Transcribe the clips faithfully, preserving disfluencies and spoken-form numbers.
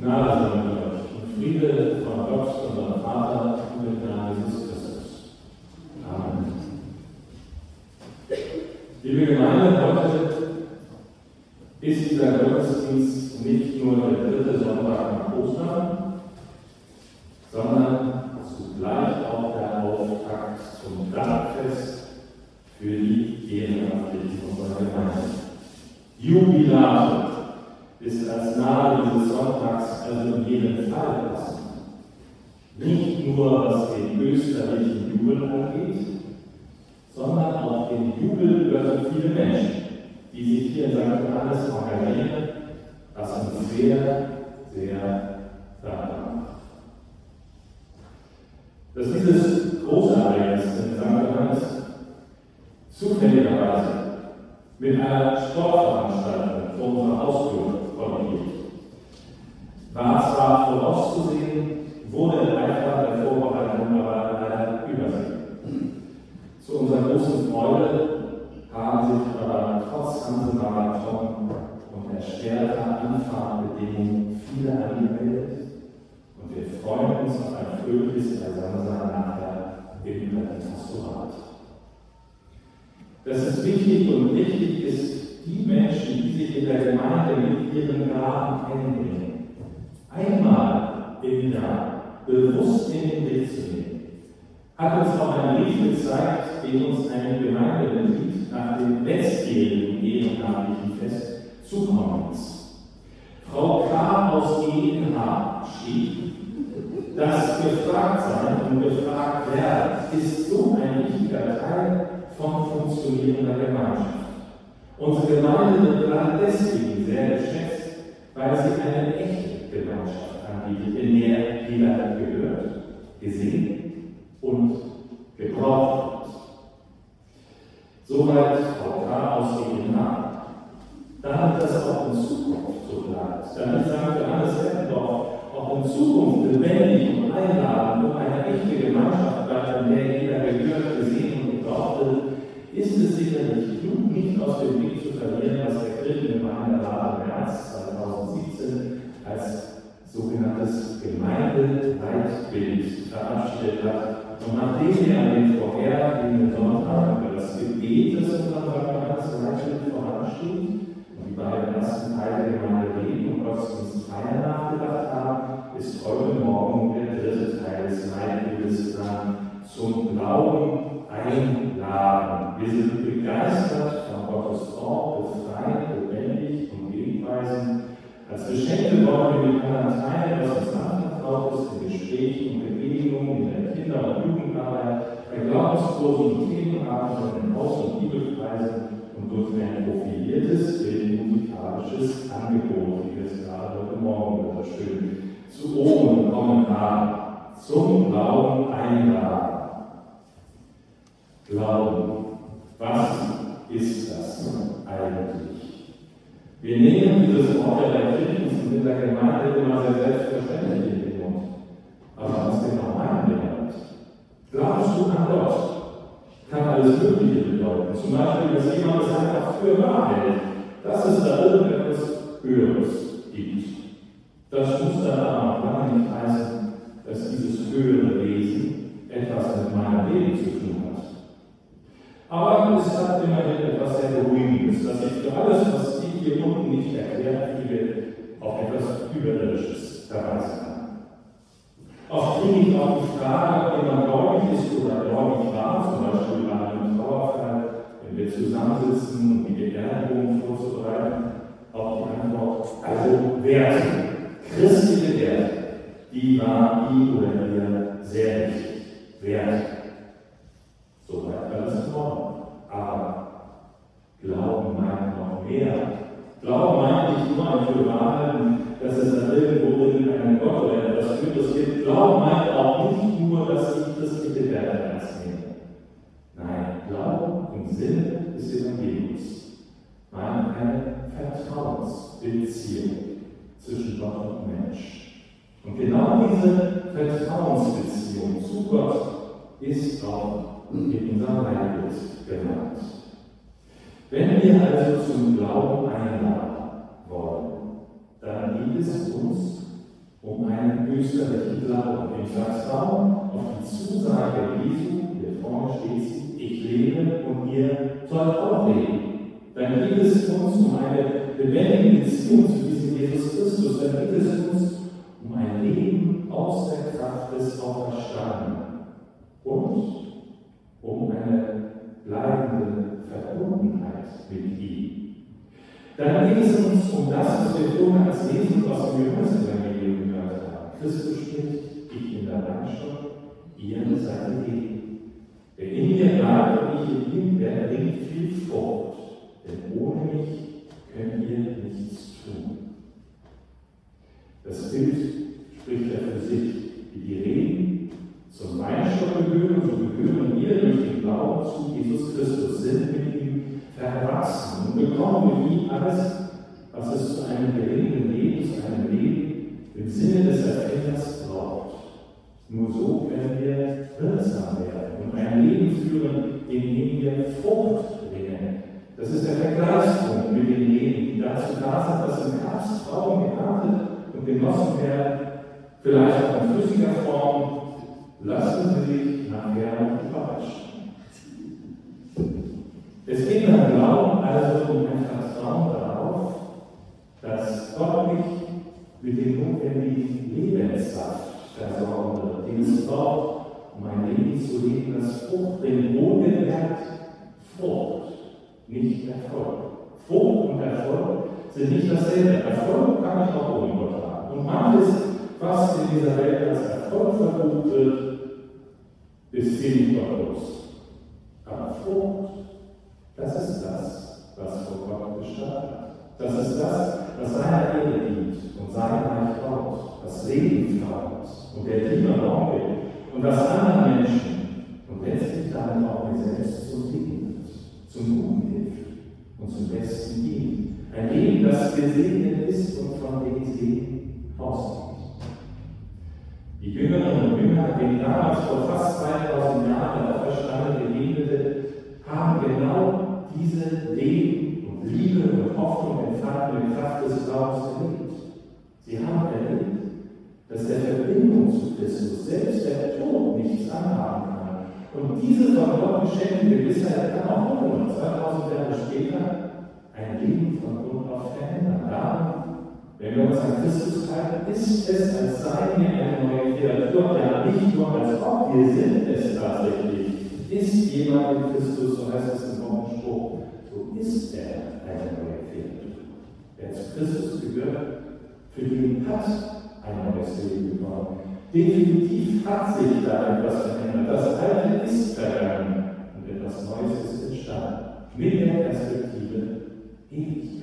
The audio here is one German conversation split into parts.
Gnade sei mit euch und Friede von Gott, unserem Vater und dem Herrn Jesus Christus. Amen. Liebe Gemeinde, heute ist dieser Gottesdienst nicht nur der dritte Sonntag nach Ostern, sondern zugleich auch der Auftakt zum Dankfest für die Ehrenamtlichen unserer Gemeinde. Jubilate ist als Name dieses Sonntags also in jedem Fall passend. Nicht nur was den österlichen Jubel angeht, sondern auch den Jubel über so viele Menschen, die sich hier in Sankt Johannes engagieren, was uns sehr, sehr dankbar macht. Dass dieses große Ereignis in Sankt Johannes zufälligerweise mit einer Sportveranstaltung vor unserer Haustür kollidiert, war zwar vorauszusehen, wurde im Eifer der Vorbereitung aber leider übersehen. Zu unserer großen Freude haben sich aber trotz Hansemarathon und erschwerter Anfahrtbedingungen viele angemeldet und wir freuen uns auf ein fröhliches Beisammensein nachher im Pastorat. Dass es wichtig und richtig ist, die Menschen, die sich in der Gemeinde mit ihren Gaben einbringen, einmal im Jahr bewusst in den Blick zu nehmen, hat uns auch ein Brief gezeigt, den uns ein Gemeindemitglied nach dem letztjährigen ehrenamtlichen Fest zukommen ließ. Frau K. aus E N H schrieb, das Gefragtsein und gefragt werden ist so ein wichtiger Teil von funktionierender Gemeinschaft. Unsere Gemeinde wird gerade deswegen sehr geschätzt, weil sie eine echte Gemeinschaft anbietet, in der jeder gehört, gesehen und gebraucht wird. Soweit Frau K. aus E N H. Damit das auch in Zukunft so bleibt, damit Sankt Johannes Eppendorf auch in Zukunft lebendig und einladend und eine echte Gemeinschaft bleibt, in der jeder gehört, gesehen und gebraucht wird, ist es sicherlich klug, nicht aus dem Blick zu verlieren, was der Kirchengemeinderat im März zweitausendsiebzehn als sogenanntes Gemeindeleitbild verabschiedet hat. Und nachdem wir an den vorhergehenden Sonntag über das Gebet des unserem Leitbild voransteht und die beiden ersten Teile der Gemeinde Reden und Gottesdienst feiern nachgedacht haben, ist heute Morgen der dritte Teil des Leitbildes dran, zum Glauben einladen. Wir sind begeistert von Gottes Wort, befreit, lebendig und wegweisend. Als Geschenke wollen wir mit anderen teilen, was uns anvertraut ist, in Gesprächen und Begegnungen, in der Kinder- und Jugendarbeit, bei Glaubenskursen und Themenabenden, in Haus- und Bibelkreisen und durch ein profiliertes, musikalisches Angebot, wie wir es gerade heute Morgen wieder schön zu oben bekommen haben. Zum Glauben einladen. Glauben. Was ist das eigentlich? Wir nehmen dieses Wort ja bei Kirchen in der Gemeinde immer sehr selbstverständlich in den Mund. Aber was genau meinen wir damit? Glaubst du an Gott? Kann alles Mögliche bedeuten. Zum Beispiel, dass jemand es einfach für wahr hält, dass es da irgendetwas Höheres gibt. Das muss dann aber noch lange nicht heißen, dass dieses höhere Wesen etwas mit meinem Leben zu tun hat. Aber es hat immerhin etwas sehr Beruhigendes, dass ich für alles, was ich hier unten nicht erklärt kriege, auf etwas Überirdisches verweisen kann. Oft kriege ich auch die Frage, ob jemand gläubig ist oder gläubig war, zum Beispiel bei einem Trauerfall, wenn wir zusammensitzen, um die Beerdigung vorzubereiten, auf die Antwort, also Werte, christliche Werte, die war ihm oder ihr sehr wichtig. Werte. Soweit alles in Ordnung. Aber Glauben meint noch mehr. Glauben meint nicht nur ein Fürwahren, dass es da irgendwo irgendeinen Gott oder etwas Gutes gibt. Glauben meint auch nicht nur, dass ich christliche Werte ernst nehme. Nein, Glauben im Sinne des Evangeliums meint eine Vertrauensbeziehung zwischen Gott und Mensch. Und genau diese Vertrauensbeziehung zu Gott ist auch in unserem Leitbild genannt. Wenn wir also zum Glauben einladen wollen, dann geht es uns österlichen Glauben, im Vertrauen auf die Zusage Jesu, hier vorne steht sie, ich lebe und ihr sollt auch leben. Dann geht es uns um eine lebendige Beziehung zu diesem Jesus Christus, dann geht es uns um ein Leben aus der Kraft des Auferstandenen und um eine bleibende Verbundenheit mit ihm. Dann geht es uns um das, was wir vorhin als Lesen aus dem Johannesevangelium gehört haben. Christus spricht, ich bin der Weinstock, ihr seid die Reben. Wer in mir bleibt und ich in ihm, der bringt viel Frucht, denn ohne mich könnt ihr nichts tun. Das Bild spricht ja für sich, wie die Reben zum Weinstock gehören, so gehören wir durch den Glauben zu Jesus Christus, sind mit ihm verwachsen und bekommen mit ihm alles, was es zu einem gelingenden Leben, zu einem Leben im Sinne des Erfinders braucht. Nur so können wir wirksam werden und ein Leben führen, in dem wir Frucht bringen. Das ist der Vergleichspunkt mit den Leben, die dazu da sind, dass im Herbst Trauben geerntet und genossen werden, vielleicht auch in flüssiger Form. Lassen Sie sich nachher überraschen. Es geht beim Glauben also um ein Vertrauen darauf, dass Gott mich mit dem notwendigen Lebenssaft versorgen wird, den es braucht, um ein Leben zu leben, das Frucht bringt, wohlgemerkt Frucht, nicht Erfolg. Frucht und Erfolg sind nicht dasselbe. Erfolg kann ich auch ohne Gott haben. Und manches, was in dieser Welt als Erfolg verbucht wird, ist ziemlich gottlos. Aber Frucht, das ist das, was vor Gott bestand hat. Das ist das, was seiner Ehre dient und sein Reich baut, das Leben fördert und der Liebe Raum gibt und das anderen Menschen und letztlich damit auch mir selbst zum Segen wird, zum Guten hilft und zum Besten dient. Ein Leben, das gesegnet ist und von dem Segen ausgeht. Die Jüngerinnen und Jünger, denen damals vor fast zweitausend Jahren der Auferstandene begegnete, haben genau diese Leben und Liebe und Hoffnung entfalten mit Kraft des Glaubens erlebt. Sie haben erlebt, dass der Verbindung zu Christus selbst der Tod nichts anhaben kann. Und diese von Gott geschenkte Gewissheit kann auch heute noch, zweitausend Jahre später, ein Leben von Grund auf verändern. Darum, wenn wir uns an Christus halten, ist es, als seien wir eine neue Kreatur, ja nicht nur als ob, wir sind es tatsächlich. Ist jemand in Christus, so heißt es im Wochenspruch, so ist er eine neue Kreatur. Wer zu Christus gehört, für den hat ein neues Leben bekommen. Definitiv hat sich da etwas verändert. Das Alte ist vergangen und etwas Neues ist entstanden. Mit der Perspektive Ewigkeit.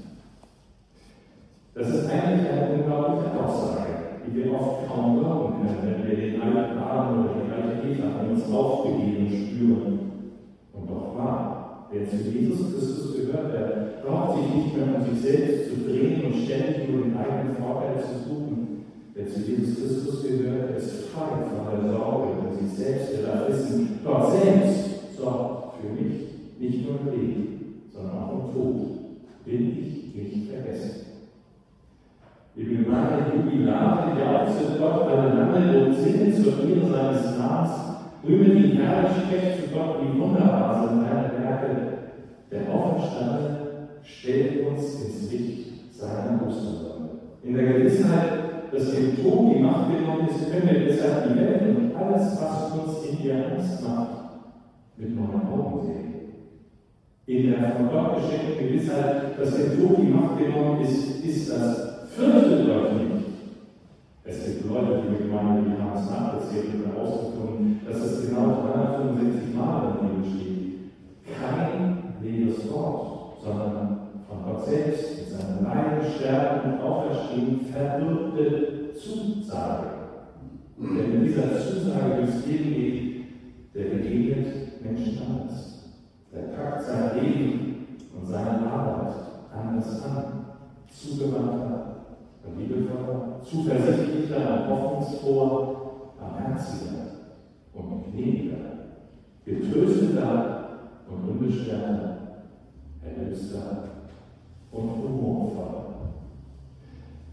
Das ist eigentlich eine unglaubliche Aussage, die wir oft kaum glauben können, wenn wir den alten Adam oder die alte Eva an uns aufgegeben spüren. Und doch wahr, wer zu Jesus Christus gehört, der braucht sich nicht mehr um sich selbst zu drehen und ständig nur den eigenen Vorteil zu suchen. Wer zu Jesus Christus gehört, der ist frei von der Sorge und sich selbst, der darf wissen, Gott selbst sorgt für mich, nicht nur im Leben, sondern auch im Tod. Bin ich nicht vergessen. Die Gemeinde Jubilate, die auch zu Gott alle lange und singen zur Ehre seines Namens, rühmen ihn herrlich, sprecht zu Gott, wie wunderbar sind seine Werke. Der Auferstandene stellt uns ins Licht seiner Osterwonne. In der Gewissheit, dass dem Tod die Macht genommen ist, können wir deshalb die Welt und alles, was uns in ihr Angst macht, mit neuen Augen sehen. In der von Gott geschenkten Gewissheit, dass dem Tod die Macht genommen ist, ist das fürchtet euch nicht. Es gibt Leute, die mit meinen, die haben es nachgezählt und herausgefunden, dass es genau dreihundertfünfundsechzig Mal in der Bibel steht. Kein leeres Wort, sondern von Gott selbst mit seinem Leiden, Sterben und Auferstehen verbürgte Zusage. Und wer in dieser Zusage durchs Leben geht, der begegnet Menschen anders. Der packt sein Leben und seine Arbeit anders an, zugewandter, liebevoller, zuversichtlicher, hoffnungsfroher, barmherziger und gnädiger, getrösteter und unbeschwerter, erlöster und humorvoller.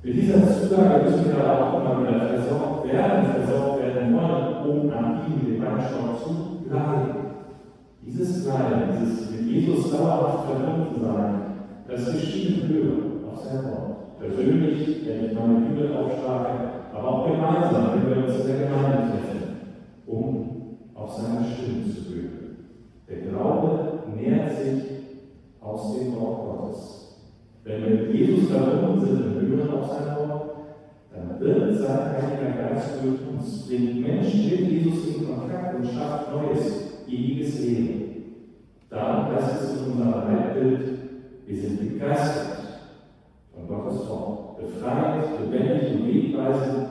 Mit dieser Zusage müssen wir aber auch immer wieder versorgt werden, versorgt werden wollen, um an ihm, den Weinstock, zu bleiben. Dieses Bleiben, dieses mit Jesus dauerhaft verbunden sein, das geschieht höher auf sein Wort. Persönlich, wenn ich meine Bibel aufschlage, aber auch gemeinsam, wenn wir uns in der Gemeinde treffen, um auf seine Stimme zu hören. Der Glaube nährt sich aus dem Wort Gottes. Wenn wir mit Jesus verbunden sind und hören auf sein Wort, dann wird sein Heiliger Geist durch uns, bringt Menschen mit Jesus in Kontakt und schafft neues, ewiges Leben. Darum heißt es in unserem Leitbild, wir sind begeistert von Gottes Wort, befreit, lebendig und wegweisend.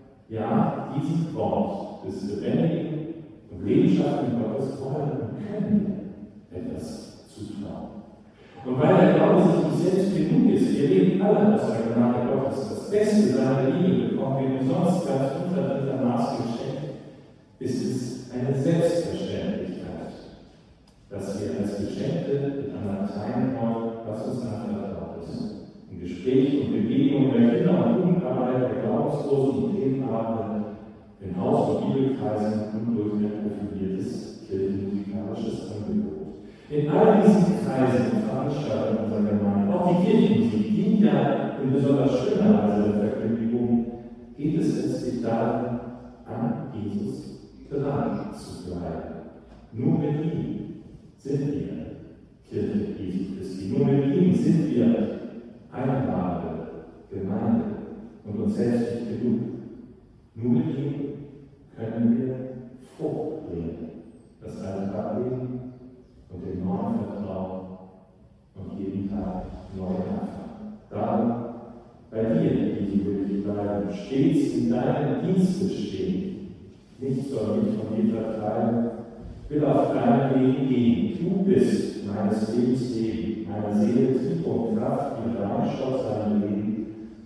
Ja, diesem Wort des lebendigen und lebensschaffenden Gottes wollen und können wir etwas zutrauen. Und weil der Glaube sich nicht selbst genug ist, wir leben alle aus der Gnade Gottes. Das Beste seiner Liebe bekommen wir umsonst ganz unverdientermaßen geschenkt, ist es eine Selbstverständlichkeit, dass wir als Geschenkte miteinander teilen wollen, was uns anvertraut ist. In Gesprächen und Begegnungen der Kinder- und Jugendarbeit, der Glaubenslosen und Themenabenden, in Haus- und Bibelkreisen und durch ein profiliertes kirchenmusikalisches Angebot. In all diesen Kreisen und Veranstaltungen unserer Gemeinde, auch die Kirchenmusik, dient ja in besonders schöner Weise der Verkündigung, geht es letztlich darum, an Jesus dran zu bleiben. Nur mit ihm sind wir Kirche Jesu Christi. Nur mit ihm sind wir eine wahre Gemeinde und uns selbst nicht genug. Nur mit ihm können wir Frucht bringen, das alte ablegen und dem neuen vertrauen und jeden Tag neu anfangen. Darum bei dir, Jesu, will ich bleiben, stets in deinem Dienste stehen. Nichts soll mich von dir vertreiben, will auf deinen Weg gehen. Du bist meines Lebens Leben, meiner Seele Trieb und Kraft, die mit Weinstock seinem Leben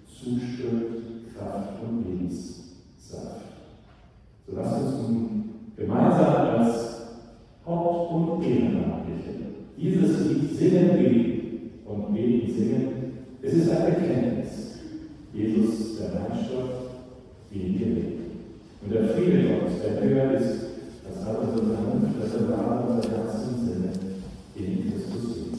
zustimmt, Kraft und Lebenssaft. So lasst uns nun gemeinsam als Haupt- und Ehrenamtliche dieses Lied singen, beten und beten, singen. Es ist ein Bekenntnis. Jesus, der Weinstock, den wir leben. Und der Friede Gottes, der höher ist, als alle unsere Vernunft, das Bewahren unserer Herzen sind, in Christus.